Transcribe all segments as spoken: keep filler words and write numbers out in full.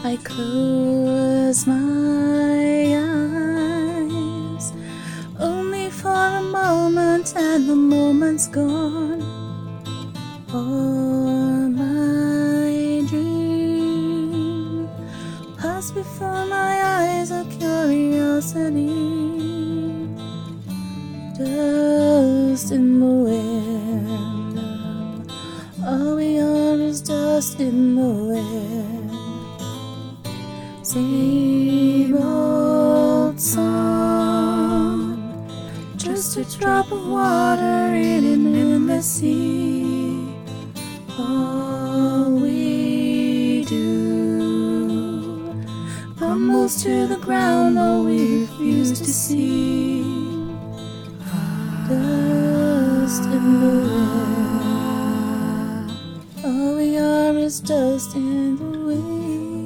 I close my eyes only for a moment, and the moment's gone. All my dreams pass before my eyes of curiosity, dust in the wind. All we are is dust in the wind. Same old song, just a drop of water in an endless sea. All we do crumbles to the ground, though we refuse to see. Dust in the wind. All we are is dust in the wind.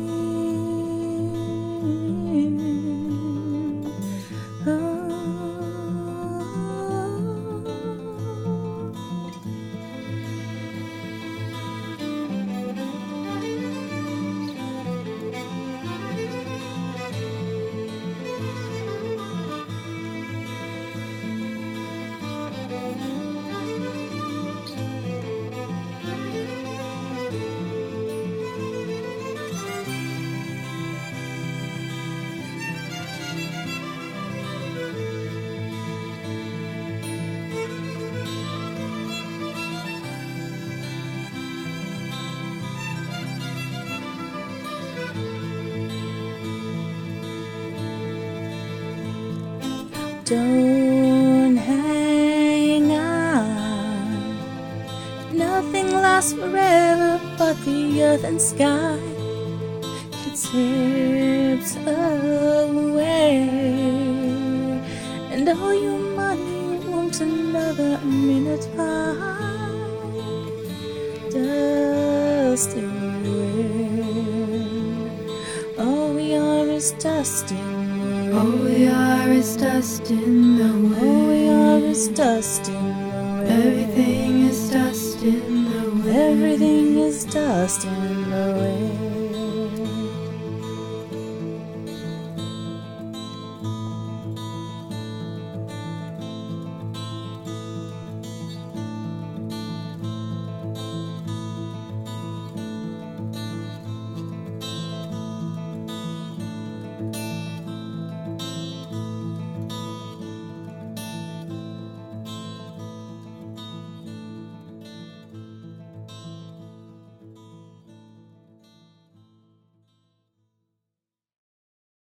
Don't hang on, nothing lasts forever but the earth and sky. It slips away, and all your money won't another minute by. Dust in the wind. All we are is dust in the wind. All we are is dust in the wind. All we are is dust in the wind. Everything is dust in the wind. Everything is dust in the wind.